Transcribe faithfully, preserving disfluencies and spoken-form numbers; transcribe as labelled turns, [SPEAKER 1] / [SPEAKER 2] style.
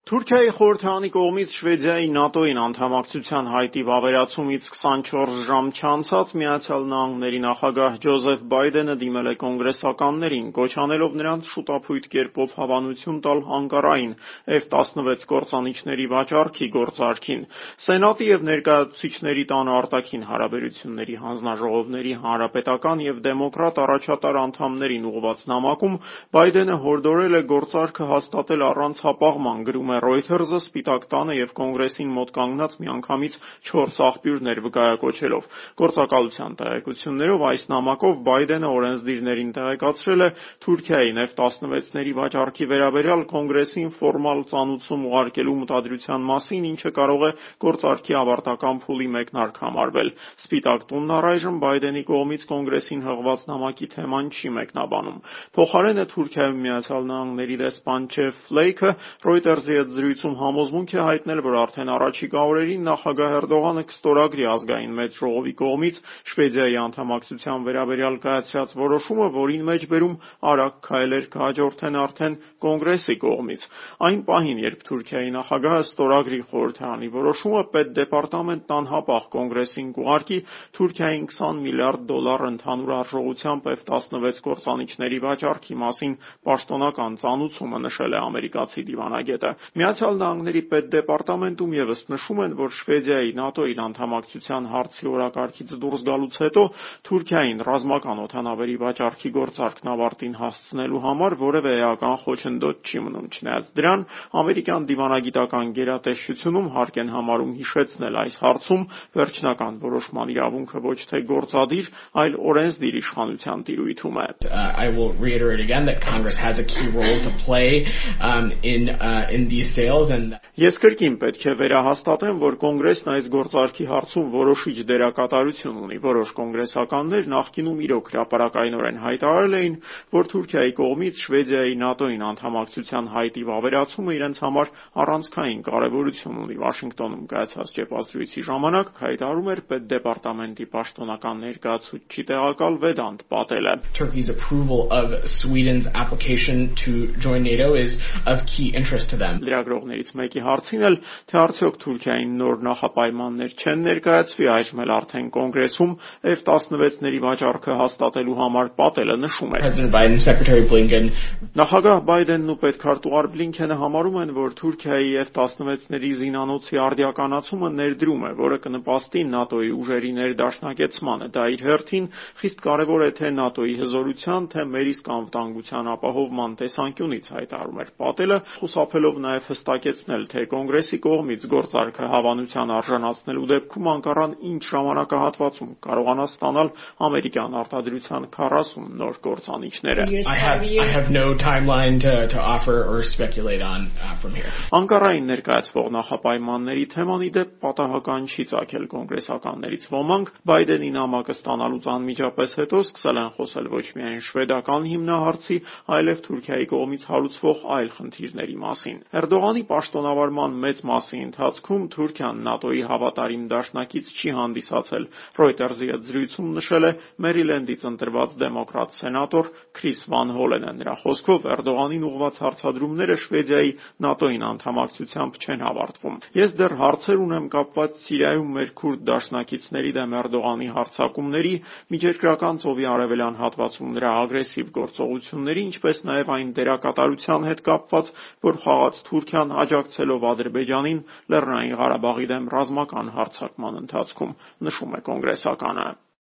[SPEAKER 1] Թուրքիայի խորհրդարանի կողմից Շվեդիայի ՆԱՏՕ-ին անդամակցության հայտի վավերացումից քսանչորս ժամ չանցած Միացյալ Նահանգների նախագահ Ջոզեֆ Բայդենը դիմել է կոնգրեսականներին, կոչ անելով նրանց շուտափույթ կերպով հավանություն տալ Անկարային Էֆ տասնվեց կործանիչների վաճառքի գործարքին։ Սենատի և Ներկայացուցիչների տան արտաքին հարաբերությունների հանձնաժողովների հանրապետական և դեմոկրատ առաջատար անդամներին ուղղված նամակում Բայդենը հորդորել է գործարքը հաստատել առանց հապաղման, գրում է Reuters-ը Սպիտակ տանը և Կոնգրեսին մոտ կանգնած միանգամից չորս աղբյուրներ վկայակոչելով։ Գործակալության տեղեկություններով այս նամակով Բայդենը օրենսդիրներին տեղեկացրել է Թուրքիային Էֆ տասնվեցների վաճառքի վերաբերյալ Կոնգրեսին ֆորմալ ծանուցում ուղարկելու մտադրության մասին, ինչը կարող է գործարքի ավարտական փուլի մեկնարկ համարվել։ Սպիտակ տունն առայժմ Բայդենի կողմից Կոնգրեսին հղված նամակի թեման չի մեկնաբանում։ Փոխարենը Թուրքիայում Միացյալ Նահանգների դեսպան Ջեֆ Ֆլեյքը Reuters-ի հետ զրույցում համոզմունք է հայտնել, որ արդեն առաջիկա օրերին նախագահ Էրդողանը կստորագրի ազգային մեծ ժողովի կողմից Շվեդիայի անդամակցության վերաբերյալ կայացրած որոշումը, որին մեջբերում արագ քայլեր կհաջորդեն արդեն Կոնգրեսի կողմից։ Այն պահին, երբ Թուրքիայի նախագահը ստորագրի խորհրդարանի որոշումը, Պետդեպարտամենտն անհապաղ Կոնգրեսին կուղարկի Թուրքիային քսան միլիարդ դոլար ընդհանուր արժողությամբ Էֆ տասնվեց կործանիչների վաճառքի մասին պաշտոնական ծանուցումը, նշել է ամերիկացի դիվանագետը։ Միացյալ Նահանգների Պետդեպարտամենտում ևս նշում են, որ Շվեդիայի ՆԱՏՕ-ին անդամակցության հարցի օրակարգից դուրս գալուց հետո Թուրքիային ռազմական օդանավերի վաճառքի գործարքն ավարտին հասցնելու համար որևէ էական խոչընդոտ չի մնում։ Չնայած դրան, ամերիկյան դիվանագիտական գերատեսչությունում հարկ են համարում հիշեցնել այս հարցում վերջնական որոշման իրավունքը ոչ թե գործադիր, այլ օրենսդիր իշխանության տիրույթում է։
[SPEAKER 2] I will reiterate again that Congress has a key role to play um, in uh, in these sales and
[SPEAKER 1] Ես կրկին պետք է վերահաստատեմ, որ Կոնգրեսն այս գործարքի հարցում որոշիչ դերակատարություն ունի։ Որոշ կոնգրեսականներ նախկինում իրոք հրապարակայնորեն հայտարարել էին, որ Թուրքիայի կողմից Շվեդիայի ՆԱՏՕ-ին անդամակցության հայտի վավերացումը իրենց համար առանցքային կարևորություն ունի։ Վաշինգտոնում կայացած ճեպազրույցի ժամանակ հայտարարում էր Պետդեպարտամենտի պաշտոնական ներկայացուցիչ տեղակալ Վեդանտ Պատելը։
[SPEAKER 2] Turkey's approval of Sweden's application to join NATO is of key interest to them.
[SPEAKER 1] Լրագրողներից մեկի հարցին էլ, թե արդյոք Թուրքիային նոր նախապայմաններ չեն ներկայացվի, այժմ էլ արդեն Կոնգրեսում Էֆ տասնվեցների վաճառքը հաստատելու համար Պատելը նշում է.
[SPEAKER 2] President Biden, Secretary Blinken,
[SPEAKER 1] Նախագահ Բայդենն ու պետքարտուղար Բլինքենը համարում են, որ Թուրքիայի Էֆ տասնվեցների զինանոցի արդիականացումը ներդրում է, որը կնպաստի ՆԱՏՕ-ի ուժերի ներդաշնակեցմանը։ Դա իր հերթին խիստ կարևոր է թե ՆԱՏՕ-ի հզորության, թե մեր իսկ անվտանգության ապահովման տեսանկյունից, հայտարարում էր Պատելը, խուսափելով նաև հստակեցնել, թե Կոնգրեսի կողմից գործարքը հավանության արժանացնելու դեպքում Անկարան ինչ ժամանակահատվածում կարողանա ստանալ ամերիկյան արտադրության քառասուն նոր կործանիչները։
[SPEAKER 2] I have I have no timeline to to offer or speculate on uh, from here.
[SPEAKER 1] Անկարային ներկայացվող նախապայմանների թեման ի դեպ պատահական չի ծագել կոնգրեսականներից ոմանք Բայդենի նամակը ստանալուց անմիջապես հետո սկսել են խոսել ոչ միայն շվեդական հիմնահարցի, այլև Թուրքիայի կողմից հարուցվող այլ խնդիրների մասին։ Էրդողանի պաշտոնավարման մեծ մասի ընթացքում Թուրքիան ՆԱՏՕ-ի հավատարիմ դաշնակից չի հանդիսացել։ Reuters-ի հետ զրույցում նշել է Մերիլենդից ընտրված դեմոկրատ սենատոր Քրիս Վան Հոլենը։ Նրա խոսքով Էրդողանին ուղղված հարցադրումները Շվեդիայի ՆԱՏՕ-ին անդամակցությամբ չեն ավարտվում։ Ես դեռ հարցեր ունեմ կապված Սիրիայում մեր քուրդ դաշնակիցների դեմ Էրդողանի հարձակումների, Միջերկրական ծովի արևելյան հատվածում նրա ագրեսիվ գործողությունների, ինչպես նաև այն դերակատարության հետ կապված, որ խաղաց Թուրքիան աջակցելով Ադրբեջանին Լեռնային Ղարաբաղի դեմ ռազմական հարձակման ընթացքում, նշում է կոնգրեսականը։